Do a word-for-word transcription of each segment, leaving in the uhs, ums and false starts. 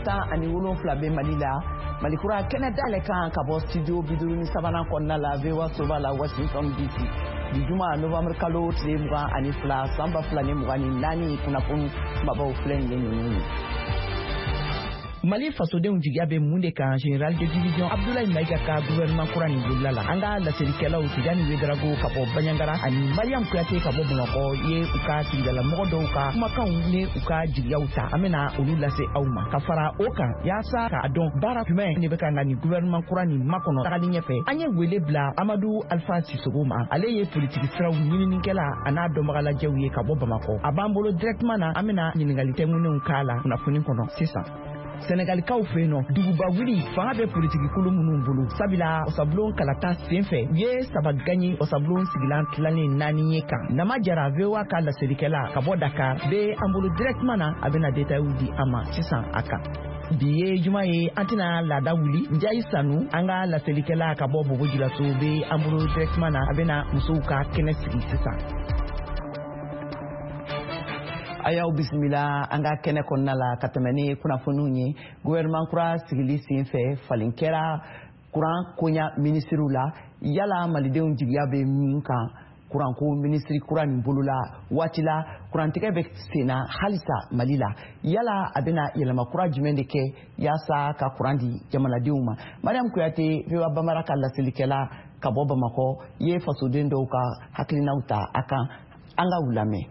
tan ani wolonfila bɛ Mali la Malikura kɛnɛ dale kan ka bɔ studio biduru ni sabanan kɔnɔna la V O A Soba la Washington D C bi juma novembre kalo tile mugan ani fila san ba fila ni mugan ni naani kunnafoni kumabaw filɛ nin ye ninnu ye. Mali fasodenw jigiya bɛ mun de kan Général de division Abdoulaye Maïga ka gouvernement kura nin bolila la an ka laselikɛlaw Tidjani Ouédraogo ka bɔ Bandiagara ani Mariam Kouyaté ka bɔ Bamakɔ ye u ka sigidala mɔgɔ dɔw ka kumakanw ni u ka jigiyaw ta an bɛna olu lase aw ma ka fara o kan yaasa k'a dɔn baara jumɛn ne bɛ ka na ni gouvernement kura nin makɔnɔ tagali ɲɛfɛ an ye wele bila Amadou Alpha Sissoco ma ale ye politique siraw ɲininikɛla a n'a dɔnbagalajɛw ye ka bɔ Bamakɔ a b'an bolo directement na an bɛna ɲininkali tɛŋunenw k'a la kunnafoni kɔnɔ sisan. Sénégalikaw fɛ yen nɔ duguba wuli fanga bɛ politiki kulu minnu bolo sabula Osabulon kalata senfɛ u ye saba gagné Osabulon sigilan tilalen naani ye kan Nama Jara V O A ka laselikɛla ka bɔ Dakar bɛ an bolo directement na a bɛna détails di an ma sisan a kan bi ye juma ye an tɛna laada wuli Njayi Sanu an ka laselikɛla ka bɔ Bobo-Dioulasso bɛ an bolo directement na a bɛna musow ka kɛnɛ sigi sisan. Ayaw bisimila an ka kɛnɛ kɔnɔna la ka tɛmɛ ni kunnafoniw ye gouvernement kura sigili senfɛ falen kɛra kuran koɲa ministriw la yala malidenw jigiya bɛ min kan kuranko ministri kura nin bolola waati la kurantigɛ bɛ senna halisa Mali la yala a bɛna yɛlɛma kura jumɛn de kɛ yaasa ka kuran di jamanadenw ma Mariam Kouyaté V O A Bambara ka laselikɛla ka bɔ Bamakɔ ye fasoden dɔw ka hakilinaw ta a kan an ka u lamɛn.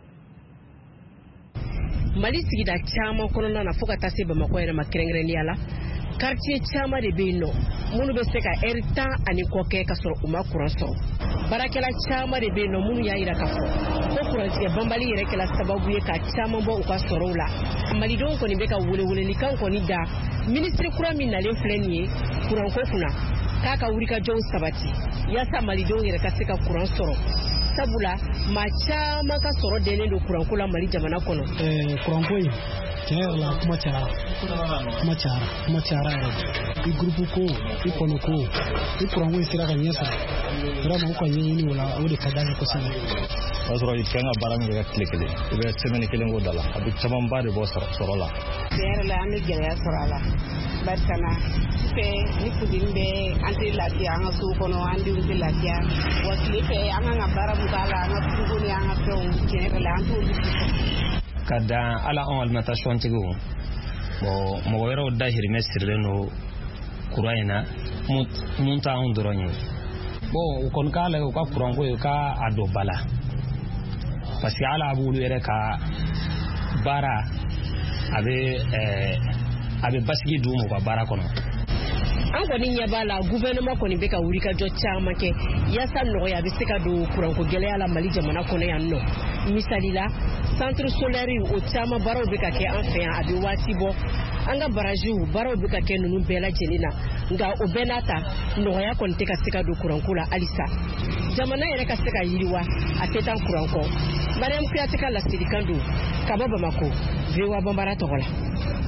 Mali sigida caman kɔnɔna na fo ka taa se Bamakɔ yɛrɛ ma kɛrɛnkɛrɛnnenya la quartier caman de bɛ yen nɔ minnu bɛ se ka heure tan ani kɔ kɛ ka sɔrɔ u ma kuran sɔrɔ baarakɛla caman de bɛ yen nɔ minnu y'a jira k'a fɔ ko kurantigɛ banbali yɛrɛ kɛla sababu ye ka caman bɔ u ka sɔrɔw la malidenw kɔni bɛ ka welewelelikan kɔni da ministre kura min nalen filɛ nin ye kuranko kunna k'a ka wulikajɔw sabati yaasa malidenw yɛrɛ ka se ka kuran sɔrɔ sabula maa caman ka sɔrɔ denen don kuranko la Mali jamana kɔnɔ. Ɛɛ kuranko in tiɲɛ yɛrɛ la kuma cayara kuma cayara kuma cayara yɛrɛ i groupe ko i kɔnɔ ko i kuranko in sera ka ɲɛ sɔrɔ vraiment u ka ɲɛɲini o la o de ka d'an ye kosɛbɛ. O y'a sɔrɔ i kan ka baara min kɛ tile kelen i bɛ semaine kelen k'o da la a bɛ camanba de bɔ sɔrɔ la. Tiɲɛ yɛrɛ la an bɛ gɛlɛya sɔrɔ a la barisa na fɛ ni funteni bɛ an tɛ lafiya an ka so kɔnɔ an denw tɛ lafiya wa tile fɛ an kan ka baara mun k'a la an ka frigo ni an ka fɛnw tiɲɛ yɛrɛ la an t'olu ka dan ala anw alimentation tigiw bon mɔgɔ wɛrɛw dahirimɛ sirilen don kuran in na mun t'anw dɔrɔn ye bon u kɔni k'a lajɛ u ka kuranko ye u ka a don ba la parce que ala b'olu yɛrɛ ka baara a bɛ a bɛ basigi d'u ma u ka baara kɔnɔ. An kɔni ɲɛ b'a la gouvernement kɔni bɛ ka wulikajɔ caman kɛ yaasa nɔgɔya bɛ se ka don kuranko gɛlɛya la Mali jamana kɔnɔ yan nɔ misali la centre solaire o caman baaraw bɛ ka kɛ an fɛ yan a bɛ waati bɔ an ka barajiw baaraw bɛ ka kɛ ninnu bɛɛ lajɛlen na nka o bɛɛ n'a ta nɔgɔya kɔni tɛ ka se ka don kuranko la halisa jamana yɛrɛ ka se ka yiriwa a tɛ taa kuran kɔ Mariam Kouyaté ka laselikan don ka bɔ Bamakɔ V O A Bambara tɔgɔ la.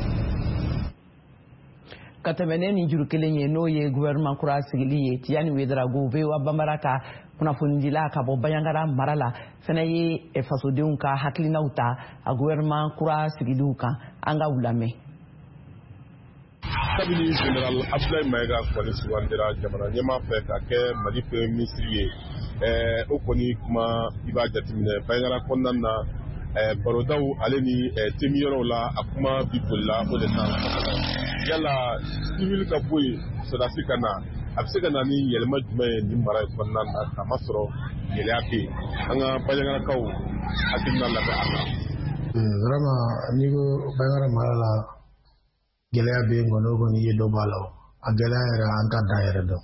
Ka tɛmɛ ni juru kelen ye n'o ye gouvernement kura sigili ye Tidjani Ouédraogo V O A Bambara ka kunnafonidila ka bɔ Bandiagara mara la fɛnɛ ye fasodenw ka hakilinaw ta a gouvernement kura sigiliw kan an ka u lamɛn. Kabini Général Abdoulaye Maïga kɔni sugandira jamana ɲɛmaa fɛ ka kɛ Mali premier ministre ye o kɔni kuma i b'a jateminɛ Bandiagara kɔnɔna na barodaw ale ni temiyɔrɔw la a kuma bi bolila o de kan yala ni wuli ka bɔ yen sɔrɔdasi ka na a bɛ se ka na ni yɛlɛma jumɛn ye nin mara in kɔnɔna na k'a ma sɔrɔ gɛlɛya bɛ yen an ka Bandiagarakaw hakilina labɛn a kan. Vraiment ni ko Bandiagara mara la gɛlɛya bɛ yen kɔni o kɔni ye dɔ b'a la a gɛlɛya yɛrɛ an t'a dan yɛrɛ dɔn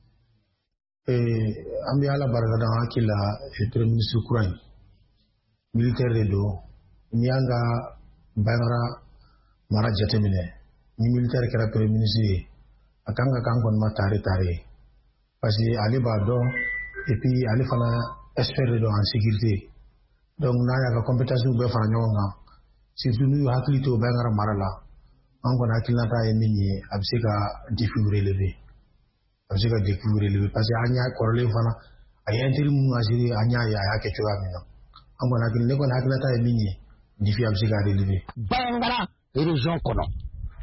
an bɛ Ala barikada an hakili la premier ministre kura in militaire de don n'i y'an ka Bandiagara mara jateminɛ ni militaire kɛra premier ministre ye a kan ka kan kɔni ma tare tare parce que ale b'a dɔn et puis ale fana expert de don en sécurité donc n'a y'a ka compétence bɛɛ fara ɲɔgɔn kan surtout n'u hakili to Bandiagara mara la an kɔni hakilinata ye min ye a bɛ se ka défi relever a bɛ se ka défi relever parce que an y'a kɔrɔlen fana a ye intérim mun assuré an y'a ye a y'a kɛ cogoya min na an kɔni hakili ne kɔni hakilinata ye min ye défi a bɛ se ka relever. Bandiagara région kɔnɔ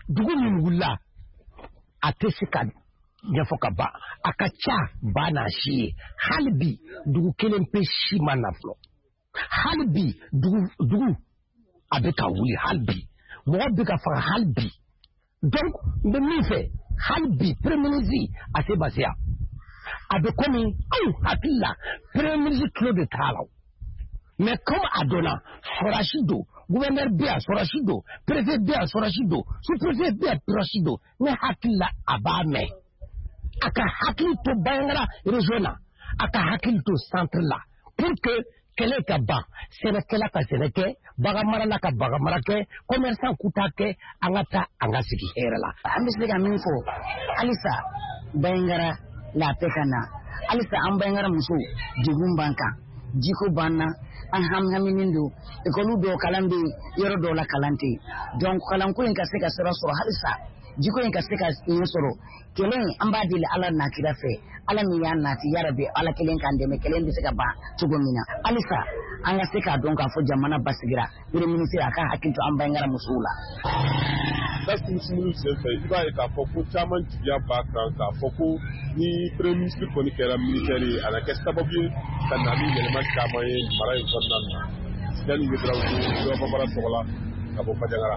dugu min wula a tɛ se ka ɲɛfɔ ka ban a ka ca ba n'a si ye hali bi dugu kelen pe si ma na fɔlɔ hali bi dugu dugu a bɛ ka wuli hali bi mɔgɔ bɛ ka faga hali bi donc n bɛ min fɛ hali bi premier ministre a tɛ basiya a bɛ komi anw hakili la premier ministre tulo de t'a la mais comme a donna sɔrɔsi don gouverneur bɛ yan sɔrɔsi don préfet bɛ yan sɔrɔsi don sous-préfet bɛ yan sɔrɔsi don ne hakili la a b'a mɛn a ka hakili to Bayangara région na a ka hakili to centre la pour que kɛlɛ ka ban sɛnɛkɛla ka sɛnɛ kɛ baganmarala ka baganmara kɛ commerçant ku ta kɛ an ka taa an ka sigi hɛrɛ la. An bɛ se ka min fɔ halisa Bayangara lafiya ka na halisa an Bayangara musow degun b'an kan jiko b'an na an hamihaminen don ekɔli dɔw kalan bɛ yɔrɔ dɔw la kalan tɛ donc kalanko in ka se ka sira sɔrɔ halisa jiko in ka se ka ɲɛ sɔrɔ kɛlɛ in an b'a deli Ala n'a kira fɛ Ala min y'a nati yarabi Ala kelen k'an dɛmɛ kɛlɛ in bɛ se ka ban cogo min na halisa an ka se k'a dɔn k'a fɔ jamana basigira premier ministre a ka hakili to an Bayangara musow la. Basigi sumuni senfɛ i b'a ye k'a fɔ ko caman jigiya b'a kan k'a fɔ ko ni premier ministre kɔni kɛra militaire ye a na kɛ sababu ye ka na ni yɛlɛma caman ye mara in kɔnɔna na Sidani Ouedraogo dɔ Bambara Sɔgɔla ka bɔ Bandiagara.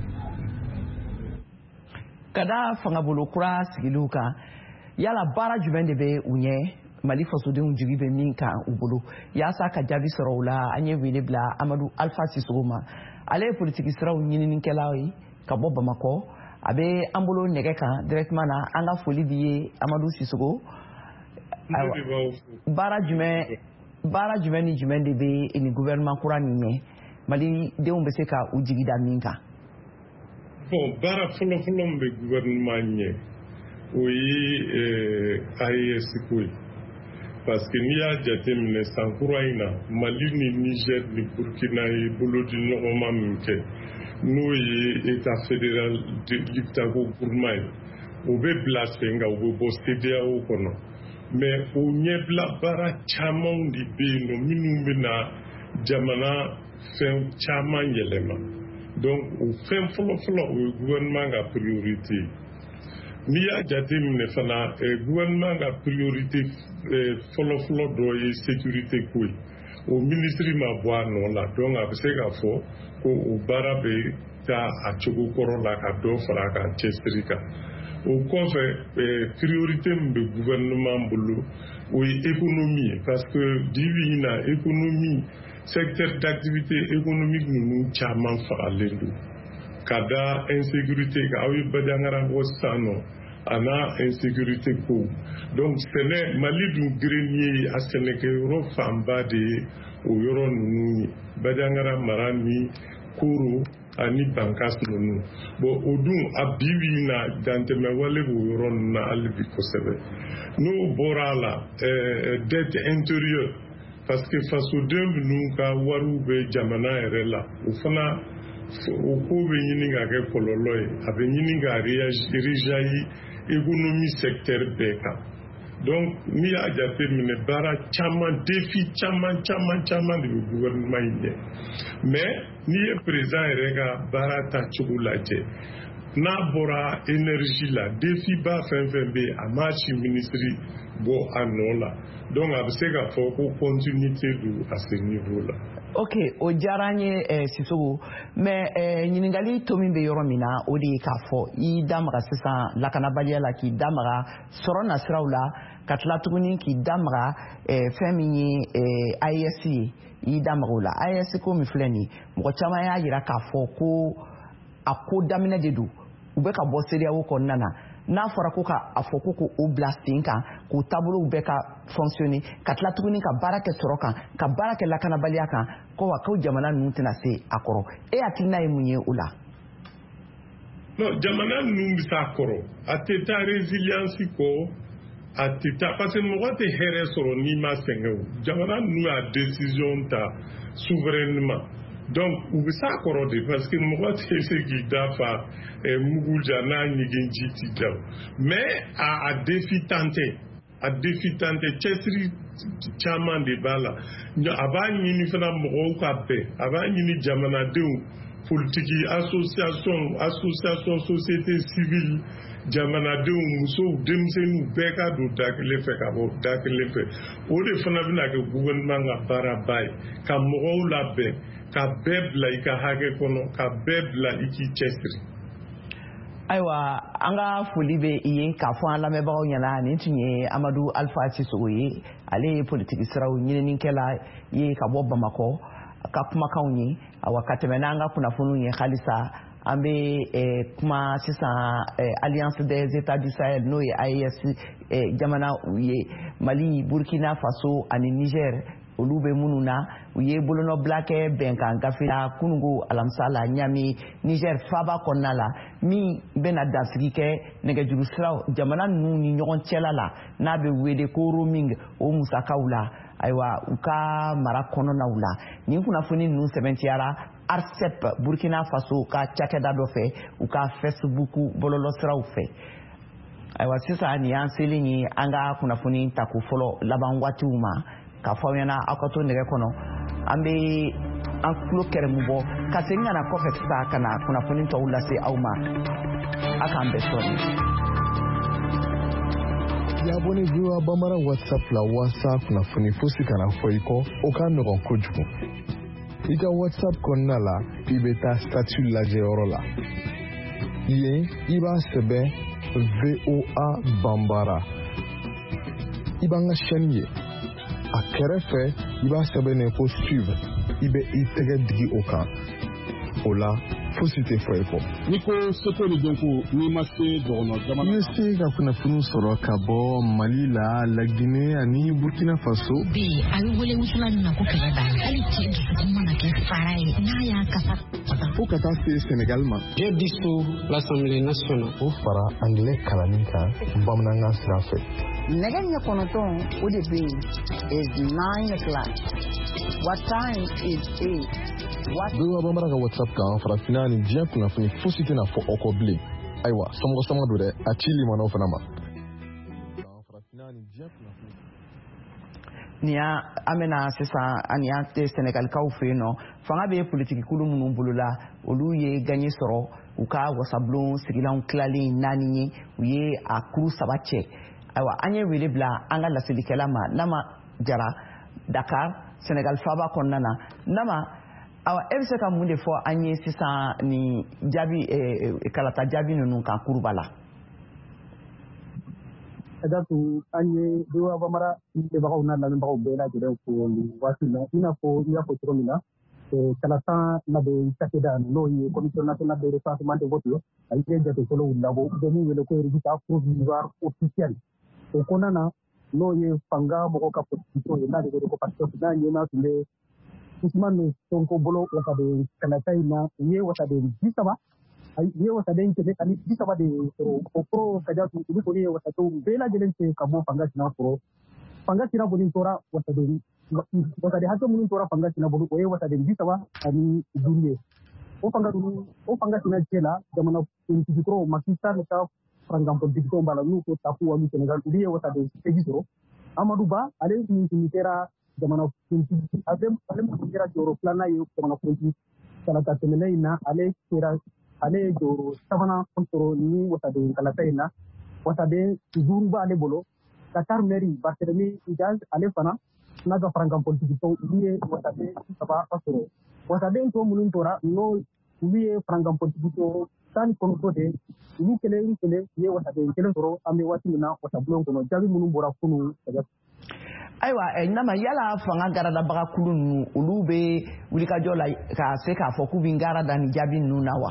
Ka da fangabolo kura sigiliw kan yala baara jumɛn de bɛ u ɲɛ Mali fasodenw jigi bɛ min kan u bolo yaasa ka jaabi sɔrɔ u la an ye wele bila Amadu Alpha Sissoco ma ale ye politiki siraw ɲininikɛla ye ka bɔ Bamakɔ a bɛ an bolo nɛgɛ kan directement na an ka foli b'i ye Amadu Sissoco baara jumɛn baara jumɛn ni jumɛn de bɛ nin gouvernement kura nin ɲɛ Mali denw bɛ se ka u jigi da min kan. Bon, baara fɔlɔ-fɔlɔ min bɛ gouvernement ɲɛ o ye A E S ko ye parce que n'i y'a jateminɛ san kura in na Mali ni Niger ni Burkina ye bolodi ɲɔgɔnma min kɛ n'o ye état fédéral dictago gouvernement ye o bɛ bila sen kan o bɛ bɔ C D A O kɔnɔ mais o ɲɛbila baara camanw de bɛ yen nɔ minnu bɛ na jamana fɛn caman yɛlɛma. Donc o fɛn fɔlɔ-fɔlɔ o ye gouvernement ka priorité n'i y'a jateminɛ fana gouvernement ka priorité fɔlɔ-fɔlɔ dɔ ye sécurité ko ye o ministre ma bɔ a nɔ la donc a bɛ se k'a fɔ ko o baara bɛ taa a cogo kɔrɔ la ka dɔ fara a kan cɛsiri kan o kɔfɛ priorité min bɛ gouvernement bolo o ye économie ye parce que bi bi in na économie secteur d'activité économique ninnu caman fagalen don ka da insécurité kan aw ye Bandiagara bɔ sisan nɔ a n'a insécurité ko donc sɛnɛ Mali dun grenier ye a sɛnɛkɛyɔrɔ fanba de ye o yɔrɔ ninnu ye Bandiagara mara ni Koro ani Bankas ninnu bon o dun a bi bi in na dantɛmɛwale b'o yɔrɔ ninnu na hali bi kosɛbɛ n'o bɔra a la dette intérieure parce que fasoden ninnu ka wariw bɛ jamana yɛrɛ la o fana o ko bɛ ɲini ka kɛ kɔlɔlɔ ye a bɛ ɲini ka rejaillir économie secteur bɛɛ kan donc n'i y'a jateminɛ baara caman défi caman caman caman de bɛ gouvernement in ɲɛ mais n'i ye président yɛrɛ ka baara tacogo lajɛ n'a bɔra énergie la défi ba fɛn fɛn bɛ yen a m'a si ministre bɔ a nɔ la donc a bɛ se k'a fɔ ko continuité don à ce niveau là. Ok, o diyara an ye Sissoco mais ɲininkali to min bɛ yɔrɔ min na o de ye k'a fɔ i da maga sisan lakanabaliya la k'i da maga sɔrɔ nasiraw la ka tila tuguni k'i da maga fɛn min ye A E S ye i da maga o la A E S ko min filɛ nin mɔgɔ caman y'a jira k'a fɔ ko a ko daminɛ de don u bɛ ka bɔ C D A O kɔnɔna na n'a fɔra ko k'a fɔ ko k'o bila sen kan k'o taabolow bɛɛ ka fonctionner ka tila tuguni ka baara kɛ sɔrɔ kan ka baara kɛ lakanabaliya kan ko wa ko jamana ninnu tɛna se a kɔrɔ e hakilina ye mun ye o la. non jamana ninnu bɛ s'a kɔrɔ a tɛ taa résilience kɔ a tɛ taa parce que mɔgɔ tɛ hɛrɛ sɔrɔ n'i ma sɛgɛn o jamana ninnu y'a décision ta souverainement donc u bɛ s'a kɔrɔ de parce que mɔgɔ tɛ se k'i dafa mugu ja n'a ɲigin ji ti da mais a a défi tante a défi tante cɛsiri caman de b'a la a b'a ɲini fana mɔgɔw ka bɛn a b'a ɲini jamanadenw politiki association association société civile jamanadenw musow denmisɛnninw bɛɛ ka don da kelen fɛ ka bɔ da kelen fɛ o de fana bɛna kɛ gouvernement ka baaraba ye ka mɔgɔw labɛn ka bɛɛ bila i ka hakɛ kɔnɔ ka bɛɛ bila i k'i cɛsiri. Ayiwa an ka foli bɛ i ye k'a fɔ an lamɛnbagaw ɲɛna nin tun ye Amadu Alpha Sisogo ye ale ye politiki siraw ɲininikɛla ye ka bɔ Bamakɔ ka kumakanw ye awa ka tɛmɛ n'an ka kunnafoniw ye halisa an bɛ kuma sisan Alliance des États du Sahel n'o ye A E S jamana ye Mali Burkina Faso ani Niger olu bɛ minnu na u ye bolonɔbila kɛ bɛnkan gafe la kunungo alamisa la Niamey Niger faaba kɔnɔna la min bɛna dansigi kɛ nɛgɛjuru siraw jamana ninnu ni ɲɔgɔn cɛla la n'a bɛ wele ko roaming o musakaw la ayiwa u ka mara kɔnɔnaw la nin kunnafoni ninnu sɛbɛntiyara A R C E P Burkina Faso ka cakɛda dɔ fɛ u ka Facebook bɔlɔlɔsiraw fɛ ayiwa sisan nin y'an selen ye an ka kunnafoni tako fɔlɔ laban waatiw ma ka fɔ ɲɛna aw ka to nɛgɛ kɔnɔ an bɛ an tulo kɛrɛmu bɔ ka segin ka na kɔfɛ sisan ka na kunnafoni tɔw lase aw ma a k'an bɛɛ sɔrɔ. Yabone viwa bamara WhatsApp la wasa kunnafoni fosi kana fɔ i kɔ o ka nɔgɔn kojugu. I ka WhatsApp kɔnɔna la i bɛ taa statut lajɛ yɔrɔ la. Yen i b'a sɛbɛn V O A Bambara. I b'an ka chaîne ye. A kɛrɛfɛ i b'a sɛbɛnnen ko suivre i bɛ i tɛgɛ digi o kan o la fosi tɛ fɔ i kɔ. Ni ko seko de don ko n'i ma se dɔgɔnɔ jamana. I bɛ se ka kunnafoni sɔrɔ ka bɔ Mali la Laginɛ ani Burkina Faso. bi a bɛ wele wusula min na ko kɛlɛ banna hali cɛ dusukun mana kɛ fara ye n'a y'a kasa. Fo ka taa se Sénégal ma. Je dissout l'Assemblée nationale. O fara anglais kalanni kan bamanankan sira fɛ. Nɛgɛ ɲɛ kɔnɔntɔn o de bɛ yen is nine o'clock. What time is eight? Viwa bambara ka WhatsApp kan farafinna ni diɲɛ kunnafoni fosi tɛna fɔ aw kɔ bilen. Ayiwa sɔmɔgɔ sɔmɔgɔ don dɛ a ci limanaw fana ma. Ni an bɛna sisan ani an tɛ Sɛnɛgalikaw fɛ yen nɔ fanga bɛ politiki kulu minnu bolo la olu ye gagné sɔrɔ u ka wasabulon sigilanw tilalen naani ye u ye a kuru saba cɛ. Ayiwa an ye wele bila an ka laselilikɛla ma Nama Jara Dakar Sénégal faaba kɔnɔna na Nama awa e bɛ se ka mun de fɔ an ye sisan ni jaabi kalata jaabi ninnu kan kuruba la. Adatu an ye Viwa bamara debagaw n'a lamɛnbagaw bɛɛ lajɛlen fo nin waati la i n'a fɔ i y'a fɔ cogo min na kalata labɛn cakɛda n'o ye commission nationale de recensement de vote a ye jate fɔlɔw labɔ u bɛ min wele ko résultat provisoire officiel o kɔnɔna na n'o ye fanga mɔgɔw ka position ye n'ale wele ko PASTEF n'a ɲɛmaa tun bɛ Ousmane Sonko bolo wasaden kalata in na u ye wasaden bi saba u ye wasaden kɛmɛ ani bi saba de sɔrɔ o kɔrɔ ka ja tu olu kɔni ye wasadenw bɛɛ lajɛlen cɛ ka bɔ fanga sina kɔrɔ fanga sina bolo tora wasaden wasaden hakɛ minnu tora fanga sina bolo o ye wasaden bi saba ani duuru ye o fanga ninnu o fanga sina cɛ la jamana politikikɔrɔw Macky Sall ka farankan politikikɛw b'a la n'u ko Tafu Wami Sénégal olu ye wasaden seegin sɔrɔ Amadou Ba ale min tun kɛra jamana politiki ale ale min kɛra jɔyɔrɔ filanan ye jamana politiki kalata tɛmɛnen in na ale kɛra ale ye jɔyɔrɔ sabanan sɔrɔ ni wasaden kalata in na wasaden duuru b'ale bolo Dakar mairie Barthélemy Diaz ale fana n'a ka farankan politikikɛw olu ye wasaden saba sɔrɔ wasaden tɔ minnu tora n'o olu ye farankan politikikɛw tan ni kɔnɔntɔn de olu kelen kelen ye wasaden kelen sɔrɔ an bɛ waati min na wasabulon kɔnɔ jaabi minnu bɔra kunun ayiwa Nama yala fanga garadabaga kulu ninnu olu bɛ wulikajɔ la ka se k'a fɔ k'u bɛ garada ni jaabi ninnu na wa.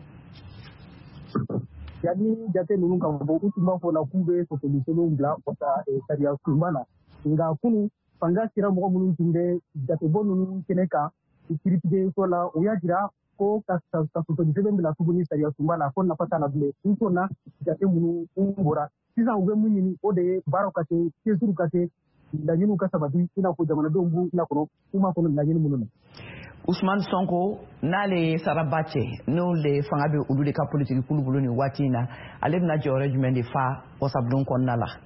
Jaabi jate ninnu kan bɔ u tun b'a fɔ la k'u bɛ sɔsɔlisolonw bila wasa sariya sunba la nka kunun fanga sera mɔgɔ minnu tun bɛ jatebɔ ninnu kɛnɛ kan kiritigɛ so la u y'a jira ko ka sɔsɔlisɛbɛn bila tuguni sariya sunba la ko nafa t'a la bilen n sɔnna jate minnu bɔra sisan u bɛ mun ɲini o de ye baaraw ka kɛ cɛsiriw ka kɛ laɲiniw ka sabati i n'a fɔ jamanadenw b'u lakɔnɔ k'u m'a kɔnɔ laɲini minnu na. Ousmane Sonko n'ale ye saraba cɛ n'o le fanga bɛ olu de ka politiki kulu bolo nin waati in na ale bɛna jɔyɔrɔ jumɛn de fa wasabulon kɔnɔna la.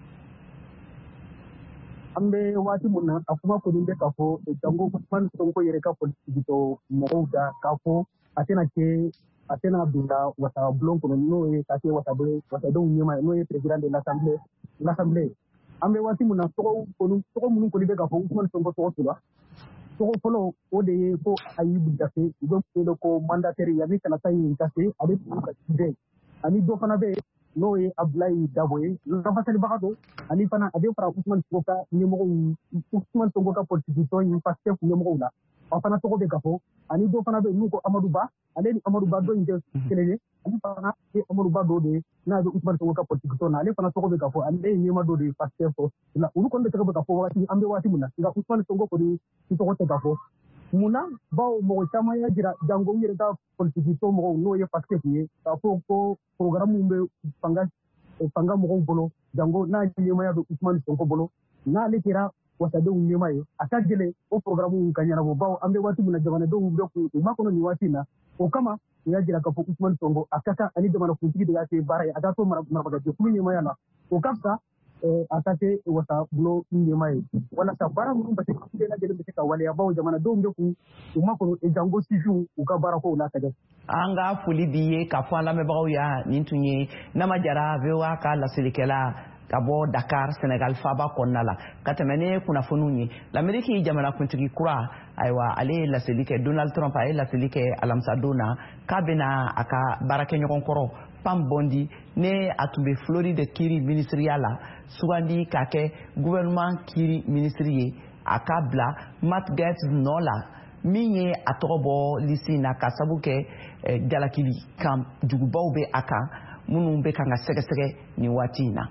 An bɛ waati min na a kuma kɔni bɛ k'a fɔ jango Ousmane Sonko yɛrɛ ka politiki tɔ mɔgɔw da k'a fɔ atena ke atena binda wata blon kono no e kake wata be wata do nyema no e president de l'assemblée l'assemblée ambe wati muna to kono to mun ko libe ga fo Ousmane Sonko to to la to folo o de ko ayibu dafe do ko ko mandataire ya mi kana tay kafe abi ka de ani do fana be no e Abdoulaye Daboye la fasali bakato ani fana abi fara Ousmane Sonko ni mo Ousmane Sonko ka politique to yi parce que ni mo la afana to ko be gafo ani do fana be nuko Amadou Ba ale ni Amadou Ba do inde kelele ani fana e Amadou Ba do de na do Ousmane Sonko ka politique to na ale fana to ko be gafo ale ni ma do de parce que fo la ulu kon be to ko be gafo wati ambe wati munna nga Ousmane Sonko ko de to ko te gafo muna bawo mo chama ya jira jango yire ta politique to mo no ye parce que ye ta fo ko programme mbe panga panga mo bolo jango na ni ma ya do Ousmane Sonko bolo na le kira wasa de unyema ye akagele o programu kanyana bo bawo ambe watu muna jabana do ndo ku makono ni watina o kama ya jira ka fo Ousmane Sonko akaka ani de mana ku tigi de ya te bara ya to mara mara ga ku nyema yana o kapsa eh akate wasa blo nyema ye wala sa bara mu ba te ku de na de be ka wala ya bawo jamana do ndo ku makono e jango siju u ka bara ko na ka de anga fuli biye ka fo la me bawo ya nintunye na majara vewa ka la silikela kabo Dakar Senegal faba konnala katemene kuna fununyi l'Amérique jamana kuntigi kura aywa ale la selike Donald Trump ay la selike alamsadona kabena aka barake nyokon koro pam bondi ne atumbe Floride kiri ministeriala suwandi kake gouvernement kiri ministeriye akabla Matt Gaetz nola minye atobo lisina kasabuke eh, jalakili kam jugubawbe aka munumbe kanga sege sege ni watina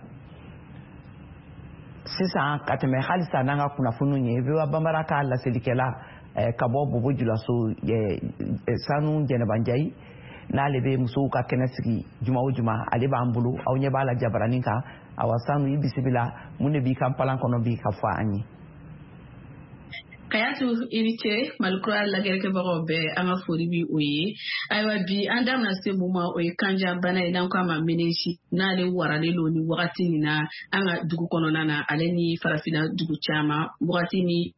sisan ka tɛmɛ halisa n'an ka kunnafoniw ye vewa bambara ka laselikɛla ka bɔ bobo julaso sanu jɛnɛbanjayi n'ale bɛ musow ka kɛnɛ sigi juma o juma ale b'an bolo aw ɲɛ b'a la jabaranin kan awa sanu i bisimila mun de b'i ka palan kɔnɔ bi ka fɔ an ye kayatu irite malkura la gerke bago be anga fori bi oye aywa bi anda na se buma oye kanja bana idan kwa ma meneshi na le warale lo ni wakati ni na anga dugu kono na ale ni farafina dugu chama wakati ni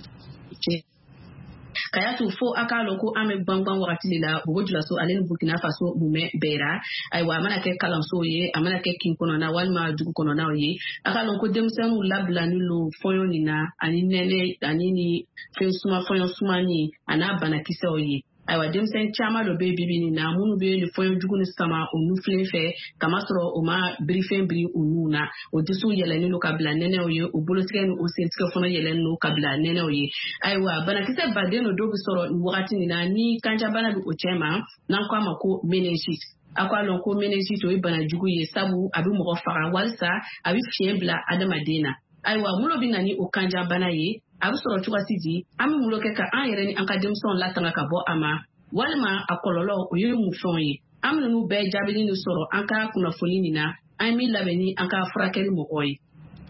kayatu fo akalo ko ame bangban wakati la bugo jula so ale ni Burkina Faso mume bera aywa amana ke kalamso ye amana ke kin kono na walma dugu kono na ye akalo ko demsanu labla ni lo foyo ni na ani nene ani ni fe suma foyo suma ni ana bana kisa oye aywa demsen chama lo be bibi ni na munu be le foyo dugu ni sama onu flefe kama soro o ma briefing bri onu na o disu yele ni lo kabla nene oye o boloske ni o sentike fono yele no kabla nene oye aywa bana kisa badeno do bi soro wakati ni na ni kanja bana bi o chema nan kwa mako meningit akwa lon ko meningit o bana jugu ye sabu abi mo fara walsa abi fiembla adamadena aywa mulo bi nani o kanja bana ye abu soro chuka sidi ami mulo ke ka an yere ni an ka demson la tanga ka bo ama walma akololo o yiri mu fonye ami nu be jabili ni soro an ka kuna foni ni na an mi labeni an ka frakeli mo oyi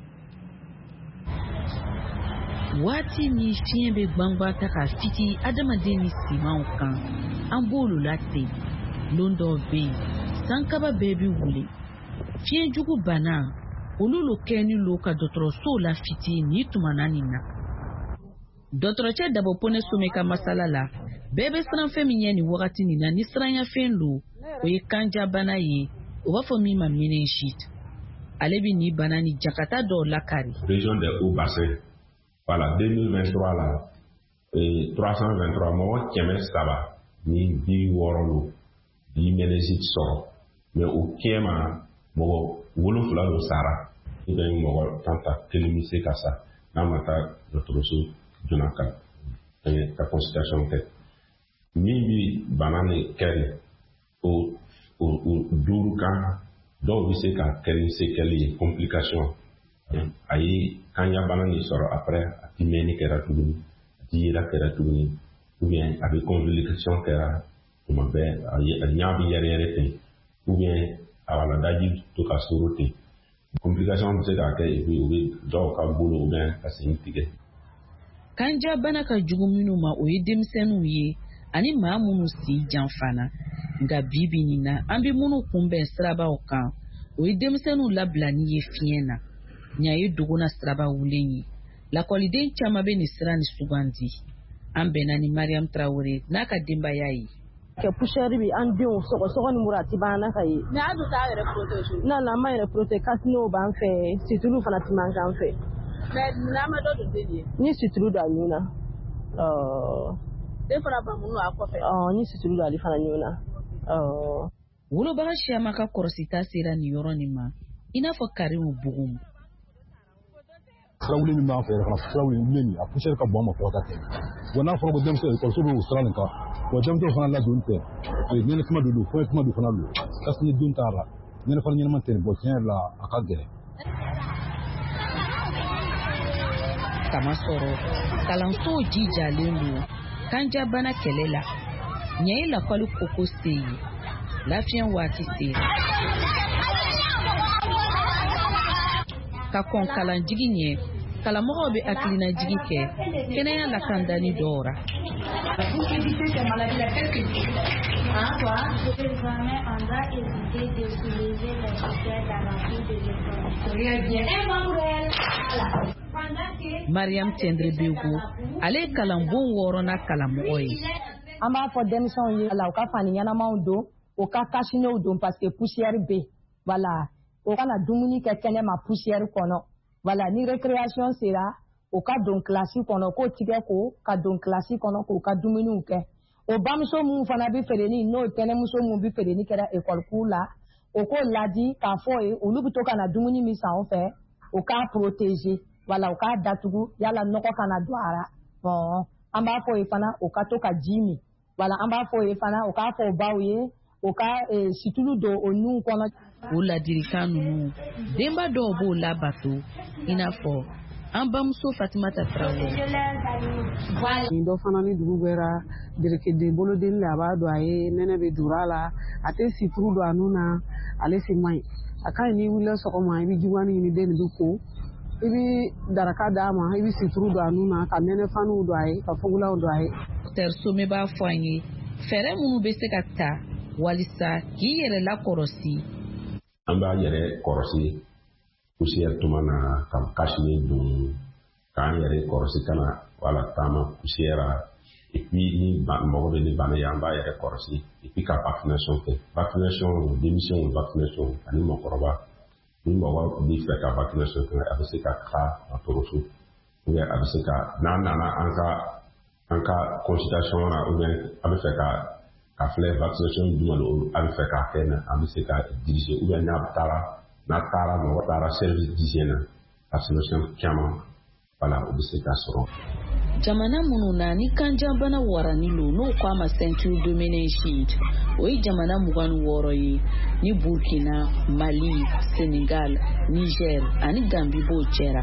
wati ni fiyen be gbangba ta ka fiti adamaden ni siman kan an b'olu late londo be sankaba bɛɛ bi wuli fiyen jugu bana olu lo kɛni lo ka dɔtɔrɔso la fiti ni tumana nin na dɔtɔrɔcɛ dabo pone some ka masala la bɛɛ bɛ siranfɛn min ɲɛ ni wagati nin na ni siranyafɛn lo o ye kanja bana ye o b'a fɔ min ma meningite ale bi ni bana ni jakata dɔw lakari région des Hauts-Bassins. Voilà, deux mille vingt-trois là, et trois cent vingt-trois mois, kɛmɛ saba ni bi wɔɔrɔ lo bi meningite sɔrɔ mais o kɛma mɔgɔ wolonfila lo sara i bɛ mɔgɔ tan ta kelen bɛ se ka sa n'a ma taa dɔgɔtɔrɔso joona ka ka consultation kɛ min bi bana ni kɛri o o duuru kan dɔw bɛ se ka kɛ ni séquelle ye complication a ye kanja bana ni sɔrɔ après a ti mɛnni kɛra tuguni a ti yera kɛra tuguni ou bien a bɛ complication kɛra tuma bɛɛ a ye a ɲa bɛ yɛrɛ yɛrɛ ten ou bien a wala daji to ka soro ten complication bɛ se ka kɛ et puis o bɛ dɔw ka bolo ou bien ka sen tigɛ. Kanja bana ka jugu minnu ma o ye denmisɛnninw ye ani maa minnu si janfana nka bibi nin na an bɛ minnu kunbɛn sirabaw kan o ye denmisɛnninw labila ni ye fiɲɛ na ɲa ye dogona siraba wulen ye lakɔliden caman bɛ nin sira ni sugandi an bɛnna ni Mariam Traoré n'a ka denbaya ye. ke poussière bi an denw sɔgɔ sɔgɔ ni mura ti banna ka ye mais a dun t'a yɛrɛ protège non non ma yɛrɛ protège casino b'an fɛ situlu fana ti man kan fɛ mais n'a ma dɔ don den ye ni situlu da ɲuna euh den fana ba mun a kɔfɛ euh ni situlu da ali fana ɲuna euh wolobaga Siyama ka kɔrɔsita sera nin yɔrɔ nin ma i n'a fɔ Karimu Bugum. Firawuli min b'an fɛ yɛrɛ fana firawuli min ni a poussière ka bon ma fɔ ka tɛmɛ wa n'a fɔra ko denmisɛnw ekɔliso bɛ o sira nin kan wa denmisɛnw fana ladon tɛ ɲɛnɛ kuma de don fɛn kuma de fana don kasi ni don t'a la ɲɛnɛ fana ɲɛnɛma tɛ bɔ tiɲɛ yɛrɛ la a ka gɛlɛn. Kamasɔrɔ kalansow jijalen don kanjabana kɛlɛ la ɲɛ ye lakɔli koko se ye lafiɲɛ waati sera ka kɔn kalanjigi ɲɛ kalamɔgɔw bɛ hakilinajigi kɛ kɛnɛya lakandani dɔw ra. Mariam Tendre Bego ale kalanbon wɔɔrɔna kalamɔgɔ ye. An b'a fɔ denmisɛnw ye ala u ka fani ɲɛnamaw don u ka kasinew don parce que poussière bɛ voilà o kana dumuni kɛ kɛnɛma poussière kɔnɔ voilà ni récréation sera o ka don classe kɔnɔ k'o tigɛ ko ka don classe kɔnɔ k'u ka dumuniw kɛ o bamuso minnu fana bɛ feereli n'o tɛnɛmuso minnu bɛ feereli kɛra école cour la o k'o ladi k'a fɔ ye olu bɛ to ka na dumuni min san o fɛ o k'a protéger voilà o k'a datugu yala nɔgɔ kana don a la bon an b'a fɔ ye fana o ka to ka ji min voilà an b'a fɔ ye fana o k'a fɔ o baw ye o ka situlu don o nun kɔnɔ. O ladirikan ninnu denba dɔw b'o labato i n'a fɔ an bamuso Fatimata Traoré. Nin dɔ fana ni dugu bɛra derekeden bolodenni la a b'a don a ye nɛnɛ bɛ dura la a tɛ situlu don a nun na ale si man ɲi a ka ɲi n'i wulila sɔgɔma i bɛ jigani ɲini den bɛ ko i bɛ daraka d'a ma i bɛ situlu don a nun na ka nɛnɛ faniw don a ye ka fugulaw don a ye. Dr Some b'a fɔ an ye fɛɛrɛ minnu bɛ se ka ta walisa k'i yɛrɛ lakɔrɔsi. An b'a yɛrɛ kɔrɔsi poussière tuma na ka kasini dun k'an yɛrɛ kɔrɔsi ka na wala taama poussière et puis ni mɔgɔ bɛ ni bana ye an b'a yɛrɛ kɔrɔsi et puis ka vaccination kɛ vaccination denmisɛnw vaccination ani mɔgɔkɔrɔba ni mɔgɔ bɛ fɛ ka vaccination kɛ a bɛ se ka taa dɔgɔtɔrɔso ou bien a bɛ se ka n'a nana an ka an ka consultation na ou bien a bɛ fɛ ka ka filɛ vaccination jumɛn don a bɛ fɛ k'a kɛ na an bɛ se ka diriger ou bien n'a taara n'a taara mɔgɔ taara service d'hygiène na vaccination caman voilà o bɛ se ka sɔrɔ. Jamana minnu na ni kanjabana warani lo n'o ko a ma ceinture de méningite o ye jamana mugan ni wɔɔrɔ ye ni Burkina, Mali, Senegal, Niger ani Gambie b'o cɛra.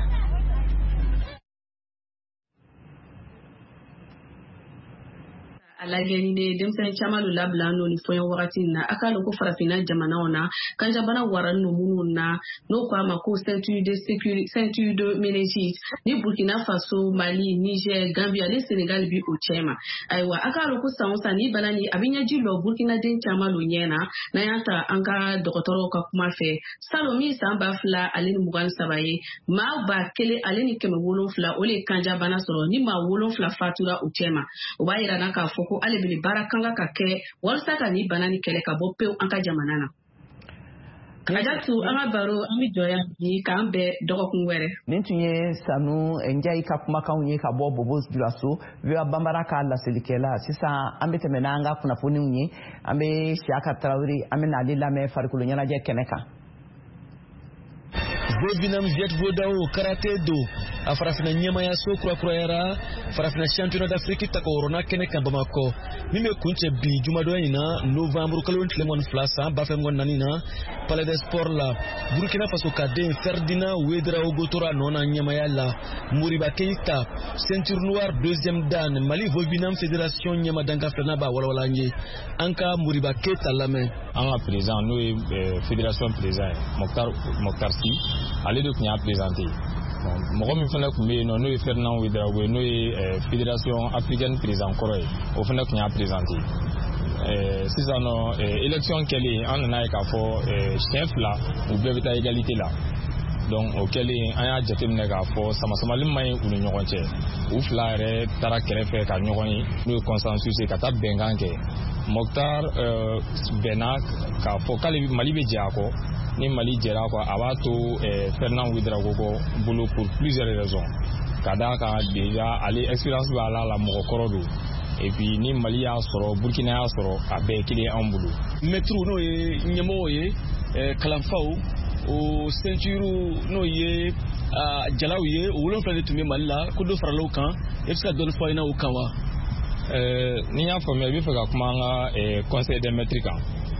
Alageni de denmisɛn caman lu labila n'o ni fɔɲɔ wagati na a k'a dɔn ko farafinna jamanaw na kanjabana warani no minnu na n'o ko a ma ko ceinture de sécurité ceinture de méningite ni Burkina Faso, Mali, Niger, Gambie ani Senegal bi o cɛ ma ayiwa a k'a dɔn ko san o san ni bana ni a bɛ ɲɛji lɔ Burkina den caman lu ɲɛ na n'an y'a ta an ka dɔgɔtɔrɔw ka kuma fɛ salon min san ba fila ale ni mugan ni saba ye maa ba kelen ale ni kɛmɛ wolonfila o le kanjabana sɔrɔ ni maa wolonfila fatura o cɛ ma o b'a yira na k'a fɔ ko ale bɛ baara kan ka kɛ walasa ka ni bana ni kɛlɛ ka bɔ pewu an ka jamana na. Ajatu an ka baro an bɛ jɔ yan bi k'an bɛn dɔgɔkun wɛrɛ. Nin tun ye Sanu Njayi ka kumakanw ye ka bɔ Bobo Dioulasso V O A Banbara ka laselikɛla sisan an bɛ tɛmɛ n'an ka kunnafoniw ye an bɛ Siyaka Tarawele an bɛ n'ale lamɛn farikolo ɲɛnajɛ kɛnɛ kan. Bovinam Jet Vodao Karate Do a farafina ɲɛmaya so kurakurayara farafina championnat d'Afrique ta corona kɛnɛ kan Bamako min bɛ kuncɛ bi jumadɔ in na novembre kalo tile mugan ni fila san ba fila mugan ni naani na Palais des Sports la Burkina Faso kaden Ferdinand Ouedraogo Gotora nɔna ɲɛmaya la Moriba Keita ceinture noire deuxième dan Mali Bovinam Fédération ɲɛma danka filanan b'a walawala an ye an ka Moriba Keita lamɛn. An ka président n'o ye fédération président Mokhtar Mokhtar Sy ale de tun y'a présenté mɔgɔ min fana tun bɛ yen n'o ye Ferdinand Ouedraogo n'o ye fédération africaine président kɔrɔ ye o fana tun y'a présenté sisan nɔ élection kɛlen an nana ye k'a fɔ siɲɛ fila u bɛɛ bɛ taa égalité la donc o kɛlen an y'a jateminɛ k'a fɔ samasamali ma ɲi u ni ɲɔgɔn cɛ u fila yɛrɛ taara kɛrɛfɛ ka ɲɔgɔn ye n'o ye consensus ye ka taa bɛnkan kɛ Mokhtar bɛnna k'a fɔ k'ale Mali bɛ jɛ a kɔ ni Mali jɛra a kɔ a b'a to Ferdinand Ouédraogo bolo pour plusieurs raisons ka d'a kan déjà ale expérience b'a la la mɔgɔ kɔrɔ don et puis ni Mali y'a sɔrɔ Burkina y'a sɔrɔ a bɛɛ kelen an bolo maître n'o ye ɲɛmɔgɔ ye kalanfaw o ceinture n'o ye jalaw ye o wolonfila de tun bɛ Mali la ko dɔ farala o kan e bɛ se ka dɔɔni fɔ an ɲɛna o kan wa ni y'a faamuya i bɛ fɛ ka kuma an ka conseil des maîtres kan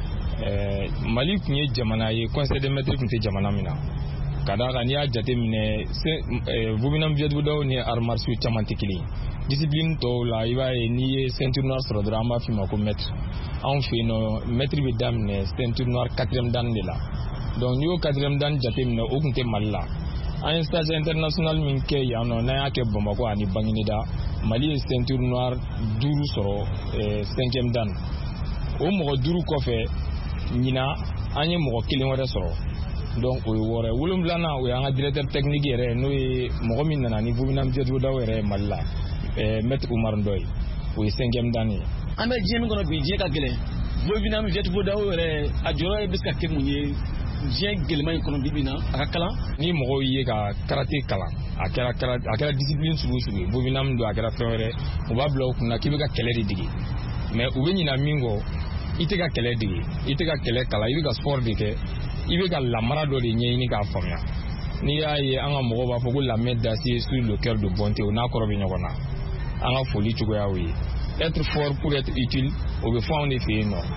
Mali tun ye jamana ye conseil des maîtres tun tɛ jamana min na ka d'a kan n'i y'a jateminɛ Vubinam-Viet-Vodao ni arts martiaux caman tɛ kelen discipline tɔw la i b'a ye n'i ye ceinture noire sɔrɔ dɔrɔn an b'a f'i ma ko maître anw fɛ yen nɔ maître bɛ daminɛ ceinture noire quatrième dan de la donc n'i y'o quatrième dan jateminɛ o tun tɛ Mali la an ye stage international min kɛ yan nɔ n'an y'a kɛ Bamako ani Bangineda Mali ye ceinture noire duuru sɔrɔ cinquième dan o mɔgɔ duuru kɔfɛ ɲina an ye mɔgɔ kelen wɛrɛ sɔrɔ donc o ye wɔɔrɔ ye wolonwulanan o ye an ka directeur technique yɛrɛ n'o ye mɔgɔ min nana ni Vubinam-Viet-Vodao yɛrɛ Mali la maître Oumar Ndoye o ye cinquième dan ye an bɛ diɲɛ min kɔnɔ bi diɲɛ ka gɛlɛn Vubinam-Viet-Vodao yɛrɛ a jɔyɔrɔ bɛ se ka kɛ mun ye diɲɛ gɛlɛman in kɔnɔ bibi na a ka kalan ni mɔgɔw ye ka karaté kalan a kɛra a kɛra discipline sugu sugu ye Vubinam don a kɛra fɛn wɛrɛ u b'a bila u kunna k'i bɛ ka kɛlɛ de dege mais u bɛ ɲina min kɔ i tɛ ka kɛlɛ dege i tɛ ka kɛlɛ kalan i bɛ ka sport de kɛ i bɛ ka lamara dɔ de ɲɛɲini k'a faamuya n'i y'a ye an ka mɔgɔw b'a fɔ ko la main d'acier sur le cœur de bonté o n'a kɔrɔ bɛ ɲɔgɔn na an ka foli cogoya o ye être fort pour être utile o bɛ fɔ anw de fɛ yen nɔ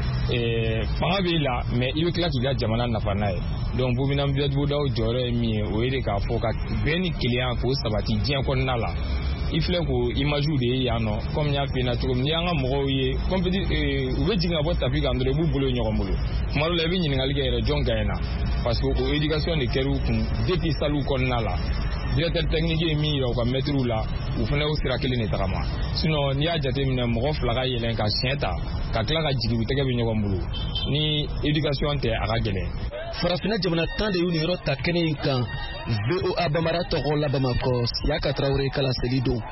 fanga b'i la mais i bɛ tila k'i ka jamana nafa n'a ye donc Vubinam-Viet-Vodao jɔyɔrɔ ye min ye o ye de k'a fɔ ka bɛn ni kelenya k'o sabati diɲɛ kɔnɔna la i filɛ k'o image de ye yan nɔ comme n y'a f'i ɲɛna cogo min n'i y'an ka mɔgɔw ye u bɛ jigin ka bɔ tapi kan dɔrɔn i b'u bolo ɲɔgɔn bolo tuma dɔw la i bɛ ɲininkali kɛ yɛrɛ jɔn gagnera parce que o éducation de kɛra u kun depuis salle kɔnɔna la directeur technique ye min yira u ka maîtres la u fana y'o sira kelen de tagama sinon n'i y'a jateminɛ mɔgɔ fila ka yɛlɛn ka siɲɛ ta ka tila ka jigin u tɛgɛ bɛ ɲɔgɔn bolo ni éducation tɛ a ka gɛlɛn farafinna jamana tan de y'u nin yɔrɔ ta kɛnɛ in kan V O A Bambara tɔgɔ la Bamakɔ Siyaka Traoré kala seli don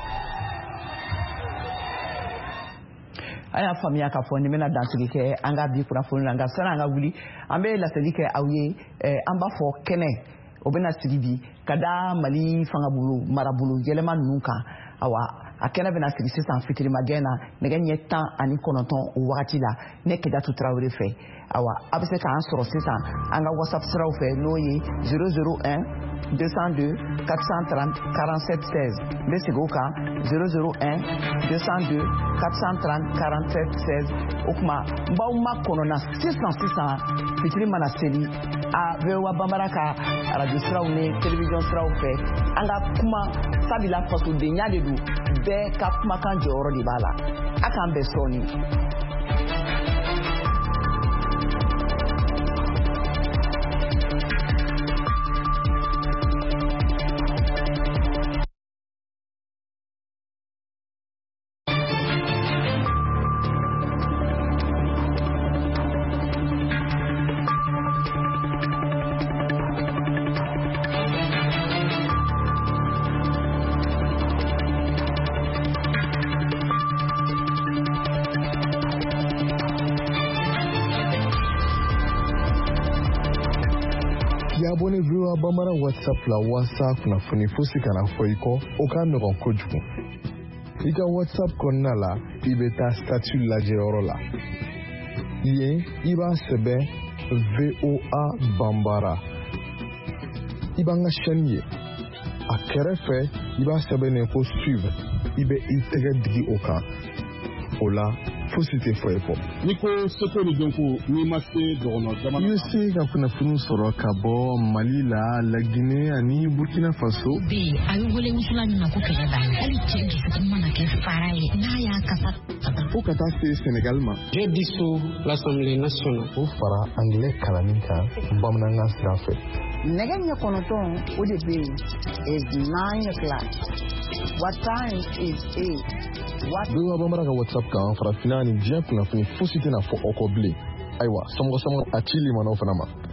an y'a faamuya k'a fɔ nin bɛna dansigi kɛ an ka bi kunnafoni na nka sani an ka wuli an bɛ laseli kɛ aw ye an b'a fɔ kɛnɛ o bɛna sigi bi ka da Mali fanga bolo marabolo yɛlɛma ninnu kan awa a kɛnɛ bɛna sigi sisan fitirimagɛn na nɛgɛ ɲɛ tan ani kɔnɔntɔn o wagati la ne Kedatu Traoré fɛ awa a bɛ se k'an sɔrɔ sisan an ka WhatsApp siraw fɛ n'o ye zéro zéro un deux cent deux quatre cent trente quarante-sept seize n bɛ segin o kan zéro zéro un deux cent deux quatre cent trente quarante-sept seize o tuma n b'aw ma kɔnɔna sisan sisan fitiri mana seli a V O A Bambara ka radio siraw ni télévision siraw fɛ an ka kuma sabula fasodenya de don bɛɛ ka kumakan jɔyɔrɔ de b'a la a k'an bɛn sɔɔni. Abonné V O A Bambara WhatsApp la wasa kunnafoni fosi kana fɔ i kɔ o ka nɔgɔn kojugu i ka WhatsApp kɔnɔna la i bɛ taa statut lajɛyɔrɔ la yen i b'a sɛbɛn V O A Bambara i b'an ka chaîne ye a kɛrɛfɛ i b'a sɛbɛnnen ko suivre i bɛ i tɛgɛ digi o kan o la fosi tɛ fɔ i kɔ n'i ko seko de dɔn ko n'i ma se dɔgɔnɔ jamana i bɛ se ka kunnafoni sɔrɔ ka bɔ Mali la Laginɛ ani Burkina Faso bi a bɛ wele wusula min ma ko kɛlɛ banna hali cɛ dusukun mana kɛ fara ye n'a y'a kasa fo ka taa se Sénégal ma je dissout l'Assemblée nationale o fara anglais kalanni kan bamanankan sira fɛ nɛgɛ ɲɛ kɔnɔntɔn o de bɛ yen is nine o'clock what time is eight V O A Bambara ka WhatsApp kan farafinna ni diɲɛ kunnafoni fosi tɛna fɔ aw kɔ bilen ayiwa sɔmɔgɔ sɔmɔgɔ a ci limanaw fana ma